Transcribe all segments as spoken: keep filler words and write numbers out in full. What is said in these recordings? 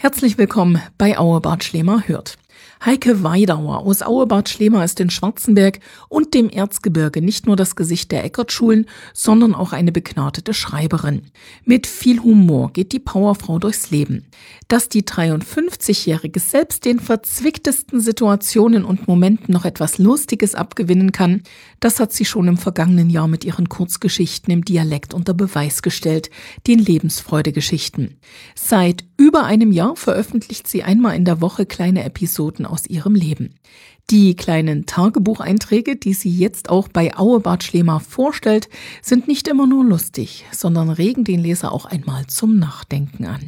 Herzlich willkommen bei Auebart Schlema hört. Heike Weidauer aus Auebart Schlema ist in Schwarzenberg und dem Erzgebirge nicht nur das Gesicht der Eckertschulen, sondern auch eine begnadete Schreiberin. Mit viel Humor geht die Powerfrau durchs Leben. Dass die dreiundfünfzigjährige selbst den verzwicktesten Situationen und Momenten noch etwas Lustiges abgewinnen kann, das hat sie schon im vergangenen Jahr mit ihren Kurzgeschichten im Dialekt unter Beweis gestellt, den Lebensfreude-Geschichten. Seit über einem Jahr veröffentlicht sie einmal in der Woche kleine Episoden aus ihrem Leben. Die kleinen Tagebucheinträge, die sie jetzt auch bei Auebart Schlema vorstellt, sind nicht immer nur lustig, sondern regen den Leser auch einmal zum Nachdenken an.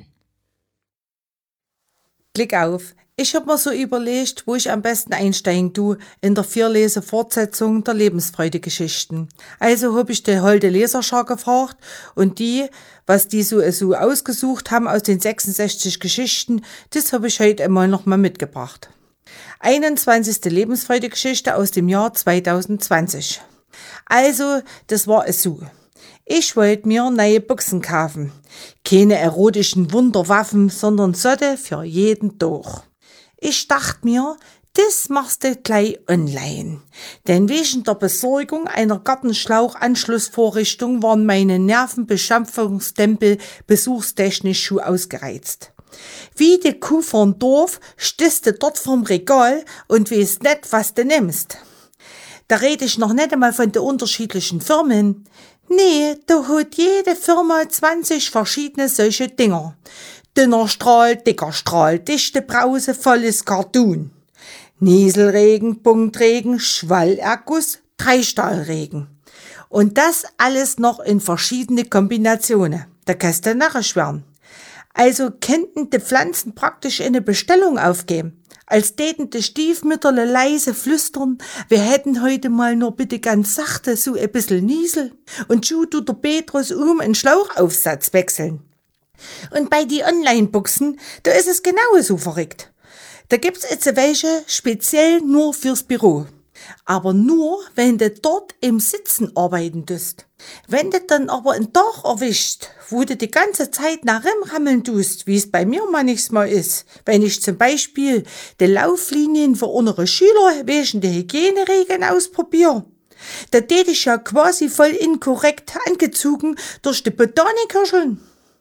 Klick auf. Ich habe mir so überlegt, wo ich am besten einsteigen tu in der Vierlese-Fortsetzung der Lebensfreude-Geschichten. Also habe ich die holde Leserschar gefragt und die, was die so, so ausgesucht haben aus den sechsundsechzig Geschichten, das habe ich heute einmal nochmal mitgebracht. einundzwanzigste Lebensfreude-Geschichte aus dem Jahr zweitausendzwanzig. Also, das war es so. Ich wollte mir neue Büchsen kaufen. Keine erotischen Wunderwaffen, sondern Sotte für jeden Tag. Ich dachte mir, das machst du gleich online. Denn wegen der Besorgung einer Gartenschlauch-Anschlussvorrichtung waren meine Nervenbeschampfungstempel besuchstechnisch schon ausgereizt. Wie die Kuh vom Dorf stehst du dort vorm Regal und weißt nicht, was du nimmst. Da rede ich noch nicht einmal von den unterschiedlichen Firmen. Nee, da hat jede Firma zwanzig verschiedene solche Dinger. Dünner Strahl, dicker Strahl, dichte Brause, volles Cartoon. Nieselregen, Punktregen, Schwallerguss, Dreistahlregen. Und das alles noch in verschiedene Kombinationen. Da kannst du narrisch werden. Also könnten die Pflanzen praktisch eine Bestellung aufgeben. Als täten die Stiefmütterle leise flüstern, wir hätten heute mal nur bitte ganz sachte so ein bisschen Niesel. Und schon tut der Petrus um einen Schlauchaufsatz wechseln. Und bei die Online-Buchsen, da ist es genauso verrückt. Da gibt's jetzt welche speziell nur fürs Büro. Aber nur, wenn du dort im Sitzen arbeiten tust. Wenn du dann aber einen Tag erwischt, wo du die ganze Zeit nach rammeln tust, wie es bei mir manchmal ist, wenn ich zum Beispiel die Lauflinien für unsere Schüler wegen der Hygieneregeln ausprobiere, da tät ich ja quasi voll inkorrekt angezogen durch die Botanikirscheln.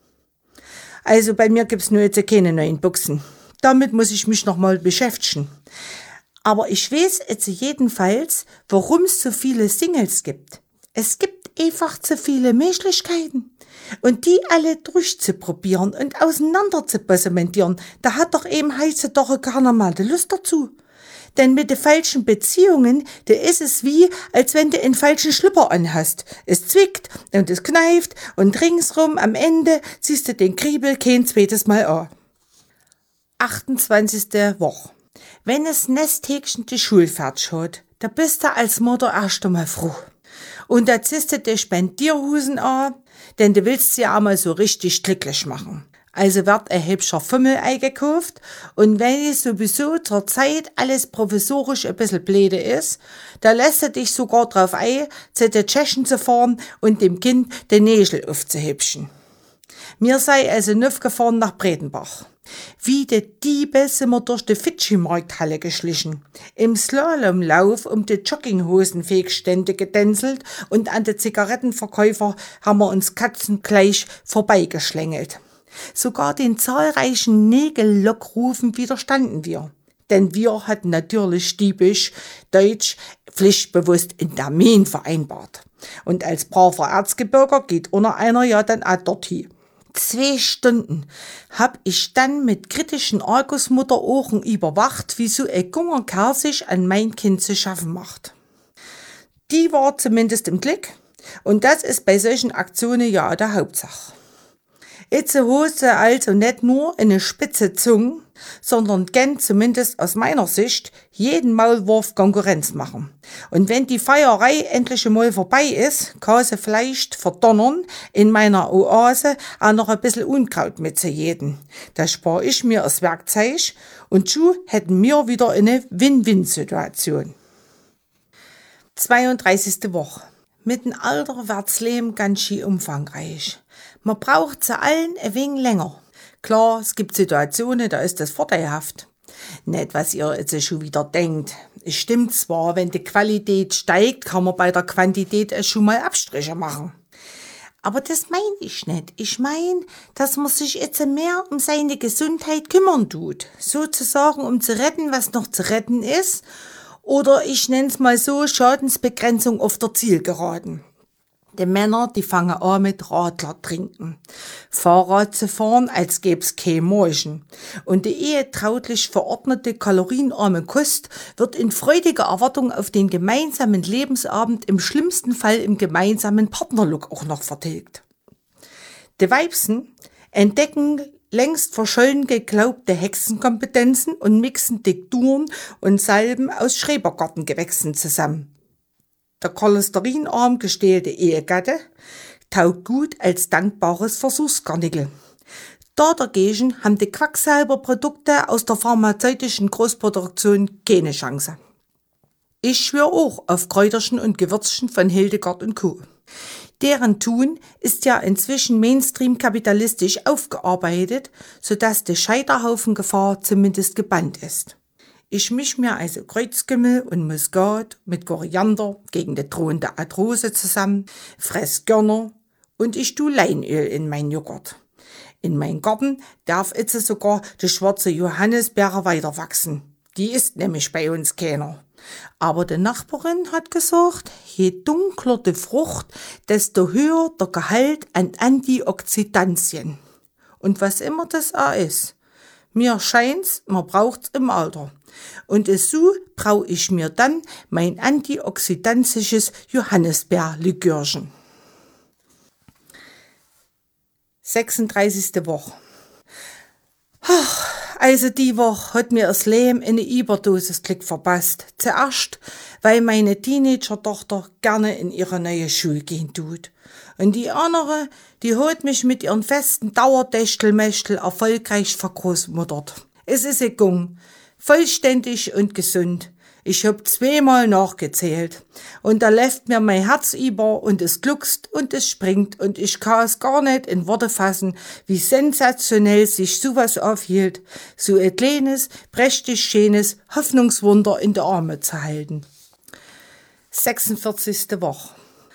Also bei mir gibt's nur jetzt keine neuen Buchsen. Damit muss ich mich nochmal beschäftigen. Aber ich weiß jetzt jedenfalls, warum es so viele Singles gibt. Es gibt einfach zu viele Möglichkeiten. Und die alle durchzuprobieren und auseinander zu positionieren, da hat doch eben heutzutage keiner mal die Lust dazu. Denn mit den falschen Beziehungen, da ist es wie, als wenn du einen falschen Schlüpper anhast. Es zwickt und es kneift und ringsrum am Ende ziehst du den Kriebel kein zweites Mal an. achtundzwanzigste Woche. Wenn es Nesthäkchen die Schule fertig hat, da bist du als Mutter erst einmal froh. Und da ziehst du die Spendierhusen an, denn du willst sie ja einmal so richtig glücklich machen. Also wird ein hübscher Fummel eingekauft und wenn es sowieso zur Zeit alles provisorisch ein bisschen blöde ist, da lässt du dich sogar drauf ein, zu den Tschechen zu fahren und dem Kind den Nägel aufzuhübschen. Mir sei also nüff gefahren nach Bredenbach. Wie die Diebe sind wir durch die Fidschi-Markthalle geschlichen, im Slalomlauf um die Jogginghosen-Fegstände gedänselt und an den Zigarettenverkäufer haben wir uns katzengleich vorbeigeschlängelt. Sogar den zahlreichen Nägellokrufen widerstanden wir. Denn wir hatten natürlich diebisch, deutsch, pflichtbewusst in Termin vereinbart. Und als braver Erzgebirger geht unter einer ja dann auch dorthin. Zwei Stunden hab ich dann mit kritischen Argusmutterohren überwacht, wie so ein junger Kerl sich an mein Kind zu schaffen macht. Die war zumindest im Blick und das ist bei solchen Aktionen ja der Hauptsache. Jetzt hast du also nicht nur eine spitze Zunge, sondern kann zumindest aus meiner Sicht jeden Maulwurf Konkurrenz machen. Und wenn die Feierei endlich einmal vorbei ist, kann sie vielleicht verdonnern, in meiner Oase auch noch ein bisschen Unkraut mitzujäten. Da spare ich mir das Werkzeug und schon hätten wir wieder eine Win-Win-Situation. zweiunddreißigste Woche. Mit dem Alter wird's Leben ganz schön umfangreich. Man braucht zu allen ein wenig länger. Klar, es gibt Situationen, da ist das vorteilhaft. Nicht, was ihr jetzt schon wieder denkt. Es stimmt zwar, wenn die Qualität steigt, kann man bei der Quantität schon mal Abstriche machen. Aber das meine ich nicht. Ich meine, dass man sich jetzt mehr um seine Gesundheit kümmern tut. Sozusagen, um zu retten, was noch zu retten ist. Oder ich nenne es mal so, Schadensbegrenzung auf der Zielgeraden. Die Männer, die fangen an mit Radler trinken. Fahrrad zu fahren, als gäb's kein Morgen. Und die ehetrautlich verordnete kalorienarme Kost wird in freudiger Erwartung auf den gemeinsamen Lebensabend im schlimmsten Fall im gemeinsamen Partnerlook auch noch vertilgt. Die Weibsen entdecken längst verschollen geglaubte Hexenkompetenzen und mixen Tinkturen und Salben aus Schrebergartengewächsen zusammen. Der cholesterinarm gestählte Ehegatte taugt gut als dankbares Versuchskarnickel. Da dagegen haben die Quacksalberprodukte aus der pharmazeutischen Großproduktion keine Chance. Ich schwöre auch auf Kräuterchen und Gewürzchen von Hildegard und Co. Deren Tun ist ja inzwischen Mainstream-kapitalistisch aufgearbeitet, sodass die Scheiterhaufengefahr zumindest gebannt ist. Ich misch mir also Kreuzkümmel und Muskat mit Koriander gegen die drohende Arthrose zusammen, fress Körner und ich tu Leinöl in mein Joghurt. In mein Garten darf jetzt sogar die schwarze Johannisbeere weiter wachsen. Die ist nämlich bei uns keiner. Aber die Nachbarin hat gesagt, je dunkler die Frucht, desto höher der Gehalt an Antioxidantien. Und was immer das auch ist. Mir scheint's, man braucht's im Alter. Und so brau ich mir dann mein antioxidantisches Johannisbeerlikörchen. sechsunddreißigste Woche. Ach, also die Woche hat mir das Leben in eine Überdosis Glück verpasst. Zuerst, weil meine Teenager-Tochter gerne in ihre neue Schule gehen tut. Und die andere, die hat mich mit ihren festen Dauerdächtelmächtel erfolgreich vergroßmuttert. Es ist gegangen. Vollständig und gesund. Ich hab zweimal nachgezählt. Und da läuft mir mein Herz über und es gluckst und es springt und ich kann es gar nicht in Worte fassen, wie sensationell sich sowas aufhielt, so ein kleines, prächtig schönes Hoffnungswunder in die Arme zu halten. sechsundvierzigste Woche.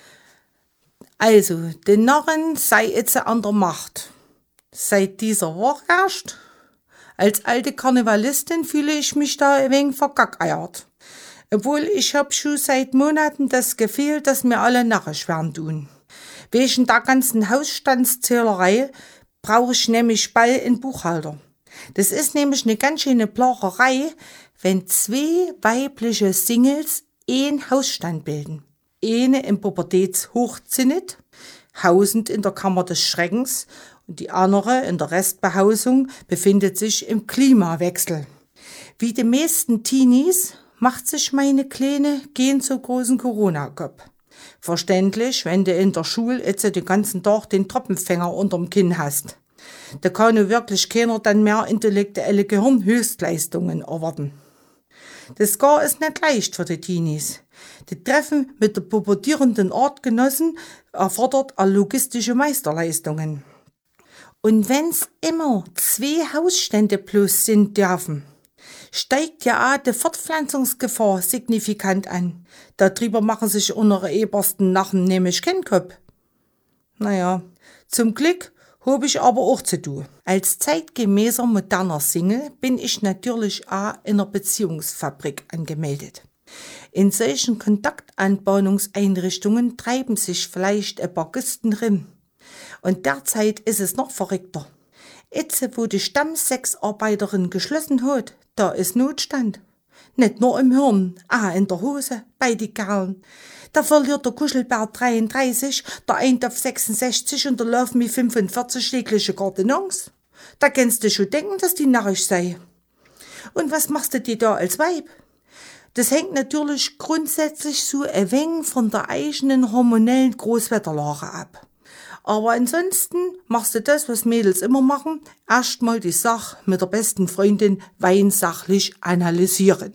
Also, den Narren sei jetzt an der Macht. Seit dieser Woche erst. Als alte Karnevalistin fühle ich mich da ein wenig vergackeiert. Obwohl ich hab schon seit Monaten das Gefühl, dass mir alle narrisch werden tun. Wegen der ganzen Hausstandszählerei brauche ich nämlich bald einen Buchhalter. Das ist nämlich eine ganz schöne Plagerei, wenn zwei weibliche Singles einen Hausstand bilden. Eine im Pubertätshochzinnet, hausend in der Kammer des Schreckens, und die andere in der Restbehausung befindet sich im Klimawechsel. Wie die meisten Teenies macht sich meine Kleine keinen so großen Corona-Kopf. Verständlich, wenn du in der Schule jetzt den ganzen Tag den Treppenfänger unterm Kinn hast. Da kann nur wirklich keiner dann mehr intellektuelle Gehirnhöchstleistungen erwarten. Das gar ist nicht leicht für die Teenies. Die Treffen mit der pubertierenden Artgenossen erfordert logistische Meisterleistungen. Und wenn's immer zwei Hausstände plus sind dürfen, steigt ja auch die Fortpflanzungsgefahr signifikant an. Darüber machen sich unsere ebersten Narren nämlich keinen Kopf. Naja, zum Glück hab ich aber auch zu tun. Als zeitgemäßer moderner Single bin ich natürlich auch in einer Beziehungsfabrik angemeldet. In solchen Kontaktanbahnungseinrichtungen treiben sich vielleicht ein paar Kisten rin. Und derzeit ist es noch verrückter. Jetzt, wo die Stammsexarbeiterin geschlossen hat, da ist Notstand. Nicht nur im Hirn, auch in der Hose, bei die Kerlen. Da verliert der Kuschelbär dreiunddreißig, der Eintopf sechsundsechzig und der Laufmi fünfundvierzig jegliche Gartenons. Da kannst du schon denken, dass die narrisch sei. Und was machst du dir da als Weib? Das hängt natürlich grundsätzlich so ein wenig von der eigenen hormonellen Großwetterlage ab. Aber ansonsten machst du das, was Mädels immer machen, erstmal die Sache mit der besten Freundin weinsachlich analysieren.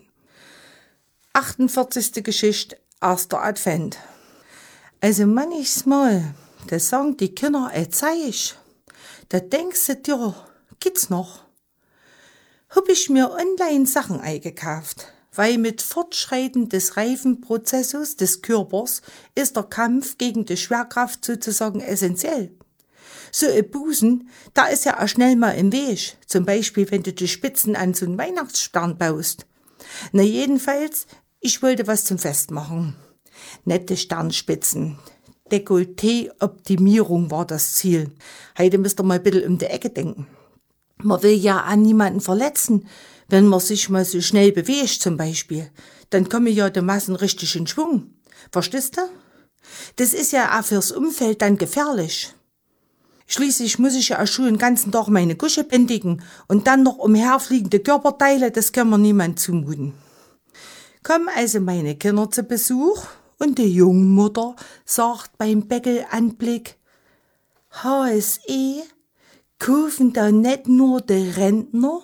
achtundvierzigste Geschichte, erster Advent. Also manchmal, da sagen die Kinder ein Zeich, da denkst du dir, geht's noch. Hab ich mir online Sachen eingekauft, weil mit Fortschreiten des Reifenprozesses des Körpers ist der Kampf gegen die Schwerkraft sozusagen essentiell. So ein Busen, da ist ja auch schnell mal im Weg, zum Beispiel wenn du die Spitzen an so einen Weihnachtsstern baust. Na jedenfalls, ich wollte was zum Fest machen. Nette Sternspitzen. Dekolleté-Optimierung war das Ziel. Heute müsst ihr mal ein bisschen um die Ecke denken. Man will ja an niemanden verletzen, wenn man sich mal so schnell bewegt zum Beispiel. Dann kommen ja die Massen richtig in Schwung. Verstehst du? Das ist ja auch fürs Umfeld dann gefährlich. Schließlich muss ich ja auch schon den ganzen Tag meine Gusche bändigen und dann noch umherfliegende Körperteile, das kann man niemand zumuten. Kommen also meine Kinder zu Besuch und die Jungmutter sagt beim Beckelanblick, H S E, kaufen da nicht nur die Rentner?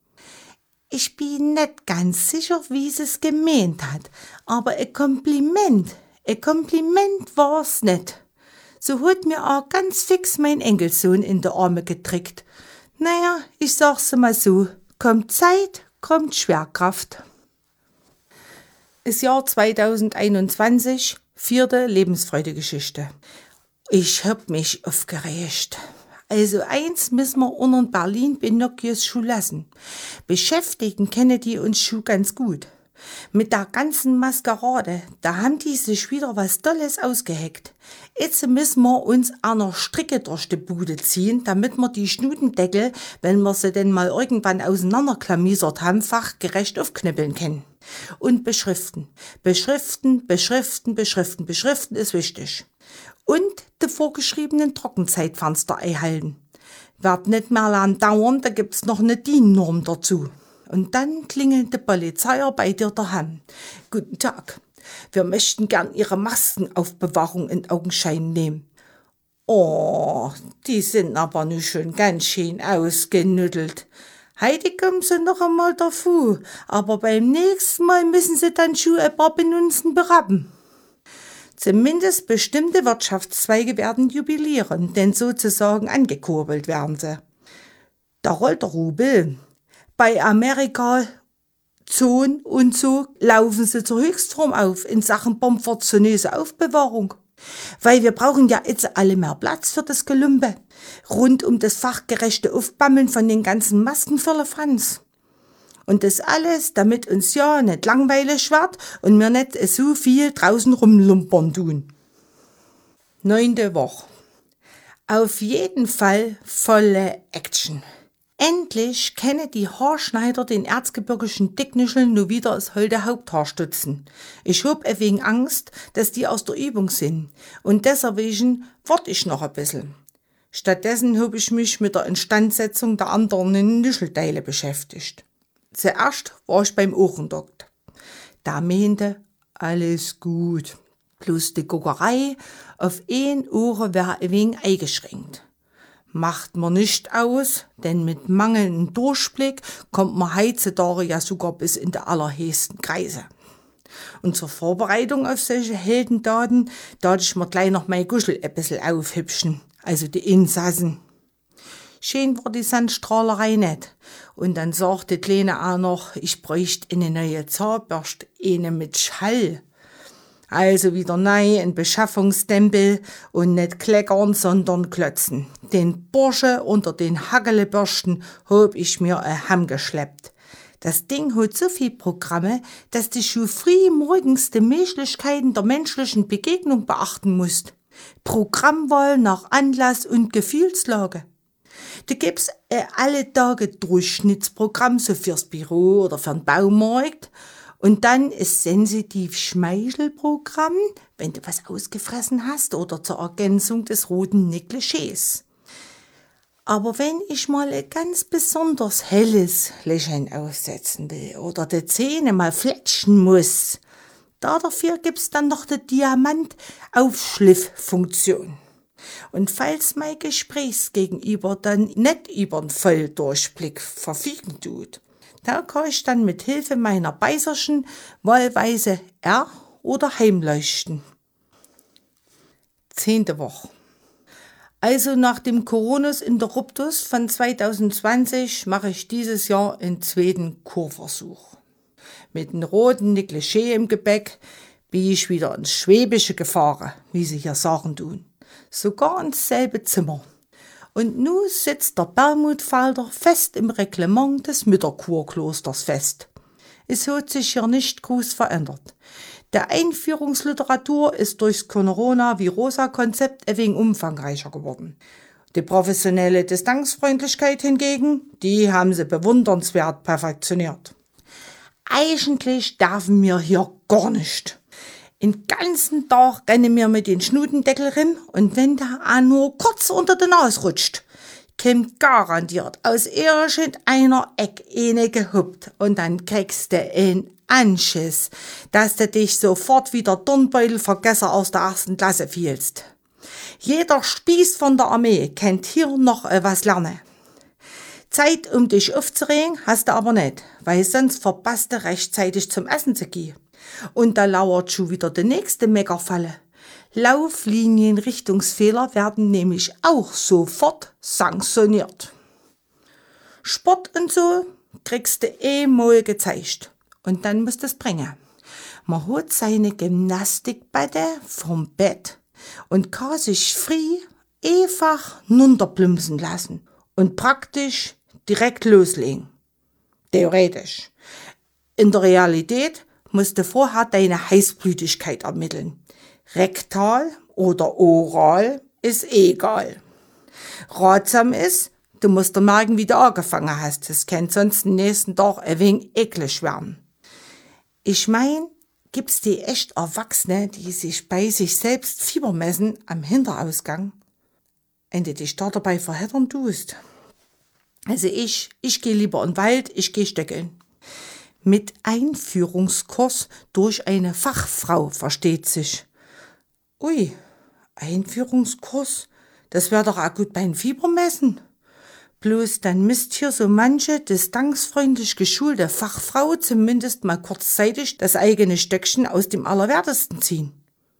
Ich bin nicht ganz sicher, wie sie es gemeint hat, aber ein Kompliment, ein Kompliment war's nicht. So hat mir auch ganz fix mein Enkelsohn in die Arme getrickt. Naja, ich sag's mal so, kommt Zeit, kommt Schwerkraft. Das Jahr zweitausendeinundzwanzig, vierte Lebensfreude-Geschichte. Ich hab mich aufgeregt. Also eins müssen wir unter Berlin Pinocchios Schuh lassen. Beschäftigen kennen die uns Schuh ganz gut. Mit der ganzen Maskerade, da haben die sich wieder was Tolles ausgeheckt. Jetzt müssen wir uns einer Stricke durch die Bude ziehen, damit wir die Schnudendeckel, wenn wir sie denn mal irgendwann auseinanderklamisert haben, fachgerecht aufknüppeln können. Und beschriften. Beschriften, beschriften, beschriften, beschriften ist wichtig. Und die vorgeschriebenen Trockenzeitfenster einhalten. Wird nicht mehr lang dauern, da gibt's noch eine D I N-Norm dazu. Und dann klingelt die Polizei bei dir daheim. Guten Tag, wir möchten gern Ihre Maskenaufbewahrung in Augenschein nehmen. Oh, die sind aber nun schon ganz schön ausgenüttelt. Heute kommen sie noch einmal davor, aber beim nächsten Mal müssen sie dann schon ein paar Benunzen berappen. Zumindest bestimmte Wirtschaftszweige werden jubilieren, denn sozusagen angekurbelt werden sie. Da rollt der Rubel. Bei Amerika, Zoon und so laufen sie zur Höchstform auf in Sachen bombfortunöse Aufbewahrung. Weil wir brauchen ja jetzt alle mehr Platz für das Gelumpe. Rund um das fachgerechte Aufbammeln von den ganzen Masken für Franz. Und das alles, damit uns ja nicht langweilig wird und wir nicht so viel draußen rumlumpern tun. Neunte Woche. Auf jeden Fall volle Action. Endlich können die Haarschneider den erzgebirgischen Dicknischeln nur wieder das holde Haupthaar stutzen. Ich hab ein wenig Angst, dass die aus der Übung sind. Und deswegen warte ich noch ein bisschen. Stattdessen hab ich mich mit der Instandsetzung der anderen Nischelteile beschäftigt. Zuerst war ich beim Ohrendokt. Da meinte, alles gut. Bloß die Guckerei auf ein Ohr wär ein wenig eingeschränkt. Macht man nicht aus, denn mit mangelndem Durchblick kommt man heutzutage ja sogar bis in die allerhöchsten Kreise. Und zur Vorbereitung auf solche Heldendaten, da hatte ich mir gleich noch mein Guschel ein bisschen aufhübschen, also die Insassen. Schön war die Sandstrahlerei nicht. Und dann sagte die Kleine auch noch, ich bräuchte eine neue Zahnbürste, eine mit Schall. Also wieder neu ein Beschaffungsstempel und nicht kleckern, sondern klotzen. Den Bursche unter den Hackelebürsten hab ich mir heimgeschleppt. Das Ding hat so viel Programme, dass du schon früh morgens die Möglichkeiten der menschlichen Begegnung beachten musst. Programmwahl nach Anlass und Gefühlslage. Du gibst äh, alle Tage Durchschnittsprogramm, so fürs Büro oder für den Baumarkt. Und dann ist sensitiv Schmeichelprogramm, wenn du was ausgefressen hast oder zur Ergänzung des roten Negligés. Aber wenn ich mal ein ganz besonders helles Lächeln aussetzen will oder die Zähne mal fletschen muss, da dafür gibt's dann noch die Diamant-Aufschliff-Funktion. Und falls mein Gesprächsgegenüber dann nicht über den Volldurchblick verfügen tut, da kann ich dann mit Hilfe meiner Beißerchen wahlweise R- oder Heimleuchten. Zehnte Woche. Also nach dem Coronus Interruptus von zweitausendzwanzig mache ich dieses Jahr einen zweiten Kurversuch. Mit einem roten Negligé im Gepäck bin ich wieder ins Schwäbische gefahren, wie sie hier sagen tun. Sogar ins selbe Zimmer. Und nun sitzt der Bermudfalter fest im Reglement des Mütterkurklosters fest. Es hat sich hier nicht groß verändert. Der Einführungsliteratur ist durchs Corona-Virosa-Konzept ein wenig umfangreicher geworden. Die professionelle Distanzfreundlichkeit hingegen, die haben sie bewundernswert perfektioniert. Eigentlich dürfen wir hier gar nicht. Den ganzen Tag rennen wir mit den Schnudendeckel rin und wenn der auch nur kurz unter den Nase rutscht, kommt garantiert aus irgendeiner Eck eine gehuppt und dann kriegst du einen Anschiss, dass du dich sofort wie der Dornbeutelvergesser aus der ersten Klasse fühlst. Jeder Spieß von der Armee kennt hier noch was lernen. Zeit, um dich aufzuregen, hast du aber nicht, weil sonst verpasst du rechtzeitig zum Essen zu gehen. Und da lauert schon wieder die nächste Meckerfalle. Lauflinienrichtungsfehler werden nämlich auch sofort sanktioniert. Sport und so kriegst du eh mal gezeigt. Und dann musst du es bringen. Man hat seine Gymnastikbette vom Bett und kann sich frei einfach nunterplumpsen lassen und praktisch direkt loslegen. Theoretisch. In der Realität musst du vorher deine Heißblütigkeit ermitteln. Rektal oder oral ist egal. Ratsam ist, du musst dir merken, wie du angefangen hast. Das kann sonst den nächsten Tag ein wenig eklig werden. Ich mein, gibt's die echt Erwachsene, die sich bei sich selbst Fieber messen am Hinterausgang, wenn du dich da dabei verheddern tust. Also ich, ich gehe lieber in den Wald, ich gehe stöckeln. Mit Einführungskurs durch eine Fachfrau, versteht sich. Ui, Einführungskurs, das wäre doch auch gut beim Fiebermessen. Bloß dann müsst hier so manche distanzfreundlich geschulte Fachfrau zumindest mal kurzzeitig das eigene Stöckchen aus dem Allerwertesten ziehen.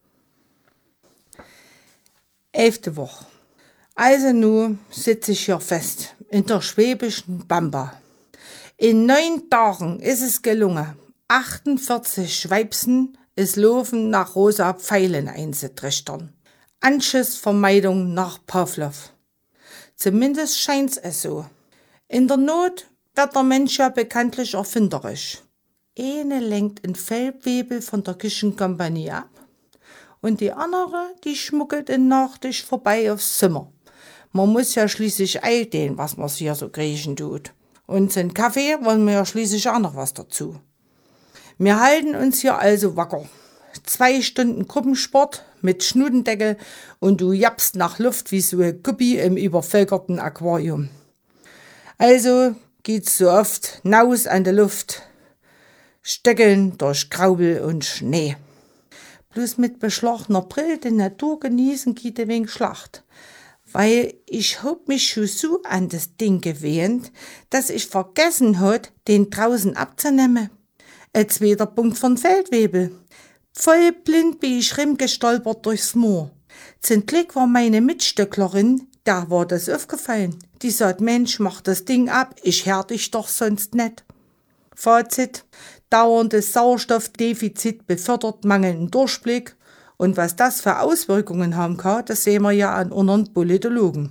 Elfte Woche. Also nun sitze ich hier fest in der schwäbischen Bamba. In neun Tagen ist es gelungen, achtundvierzig Schweibsen es Laufen nach rosa Pfeilen einzutrichtern. Anschussvermeidung nach Pavlov. Zumindest scheint's es so. In der Not wird der Mensch ja bekanntlich erfinderisch. Eine lenkt ein Feldwebel von der Küchenkompanie ab und die andere, die schmuggelt in Nachtisch vorbei aufs Zimmer. Man muss ja schließlich eilten, was man hier so kriechen tut. Und zum Kaffee wollen wir ja schließlich auch noch was dazu. Wir halten uns hier also wacker. Zwei Stunden Gruppensport mit Schnudendeckel und du jappst nach Luft wie so ein Guppi im übervölkerten Aquarium. Also geht's so oft naus an der Luft, stöckeln durch Graubel und Schnee. Bloß mit beschlagener Brille die Natur genießen geht ein wenig Schlacht. Weil ich hab mich schon so an das Ding gewöhnt, dass ich vergessen hat, den draußen abzunehmen. Ein zweiter Punkt von Feldwebel. Voll blind bin ich rumgestolpert durchs Moor. Zum Glück war meine Mitstöcklerin, da war das aufgefallen. Die sagt, Mensch, mach das Ding ab, ich hör dich doch sonst nicht. Fazit, dauerndes Sauerstoffdefizit befördert mangelnden Durchblick. Und was das für Auswirkungen haben kann, das sehen wir ja an unseren Politologen.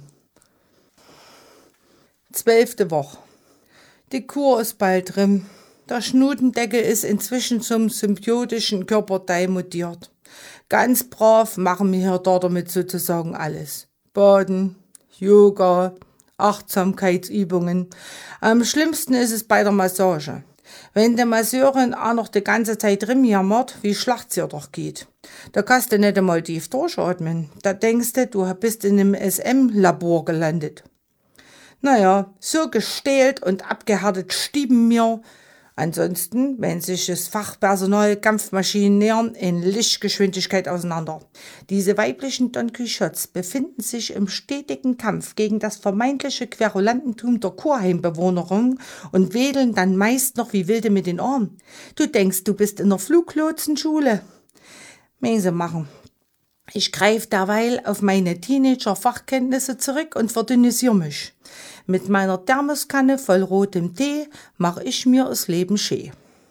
Zwölfte Woche. Die Kur ist bald drin. Der Schnudendeckel ist inzwischen zum symbiotischen Körperteil mutiert. Ganz brav machen wir hier damit sozusagen alles. Baden, Yoga, Achtsamkeitsübungen. Am schlimmsten ist es bei der Massage. Wenn die Masseurin auch noch die ganze Zeit rumjammert, wie schlecht es ihr doch geht. Da kannst du nicht einmal tief durchatmen. Da denkst du, du bist in einem S M-Labor gelandet. Naja, so gestählt und abgehärtet stieben wir. Ansonsten, wenn sich das Fachpersonal Kampfmaschinen nähern, in Lichtgeschwindigkeit auseinander. Diese weiblichen Don Quixotes befinden sich im stetigen Kampf gegen das vermeintliche Querulantentum der Kurheimbewohnerin und wedeln dann meist noch wie Wilde mit den Armen. Du denkst, du bist in der Fluglotsenschule. Mögen sie machen. Ich greife derweil auf meine Teenager-Fachkenntnisse zurück und verdünnisiere mich. Mit meiner Thermoskanne voll rotem Tee mache ich mir das Leben schön.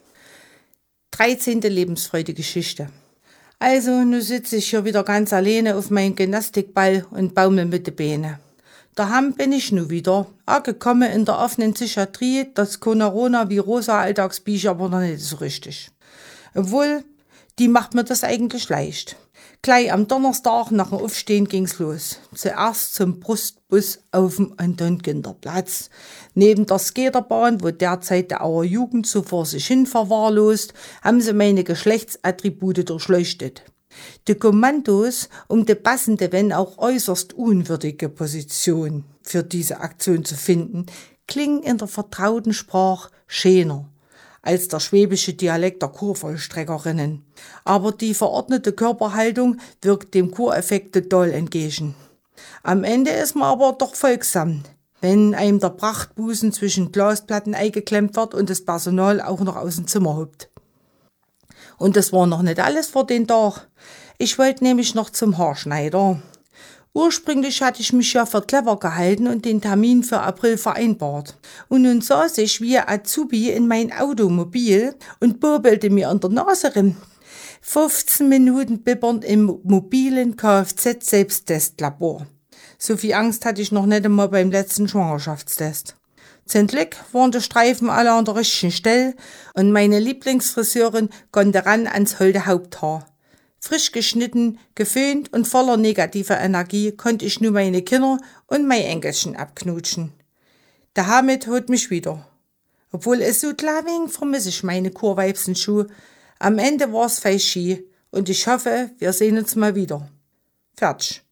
dreizehnte Lebensfreude-Geschichte. Also, nun sitze ich hier wieder ganz alleine auf meinem Gymnastikball und baumel mit den Beinen. Daheim bin ich nun wieder, angekommen in der offenen Psychiatrie, das Coronavirosa Alltagsbücher aber noch nicht so richtig. Obwohl, die macht mir das eigentlich leicht. Gleich am Donnerstag nach dem Aufstehen ging's los. Zuerst zum Brustbus auf dem Anton-Ginder-Platz. Neben der Skaterbahn, wo derzeit der Auer Jugend so vor sich hin verwahrlost, haben sie meine Geschlechtsattribute durchleuchtet. Die Kommandos um die passende, wenn auch äußerst unwürdige Position für diese Aktion zu finden, klingen in der vertrauten Sprache schöner als der schwäbische Dialekt der Kurvollstreckerinnen. Aber die verordnete Körperhaltung wirkt dem Kureffekt total entgegen. Am Ende ist man aber doch folgsam, wenn einem der Prachtbusen zwischen Glasplatten eingeklemmt wird und das Personal auch noch aus dem Zimmer huppt. Und das war noch nicht alles für den Tag. Ich wollte nämlich noch zum Haarschneider. Ursprünglich hatte ich mich ja für clever gehalten und den Termin für April vereinbart. Und nun saß ich wie Azubi in mein Automobil und bobelte mir an der Nase rin. fünfzehn Minuten bibbernd im mobilen Kfz-Selbsttestlabor. So viel Angst hatte ich noch nicht einmal beim letzten Schwangerschaftstest. Zum Glück waren die Streifen alle an der richtigen Stelle und meine Lieblingsfriseurin konnte ran ans holde Haupthaar. Frisch geschnitten, geföhnt und voller negativer Energie konnte ich nun meine Kinder und mein Enkelchen abknutschen. Der Hamid holt mich wieder. Obwohl es so klar ging, vermisse ich meine Kurweibsenschuhe. Am Ende war's fei Ski und ich hoffe, wir sehen uns mal wieder. Fertig.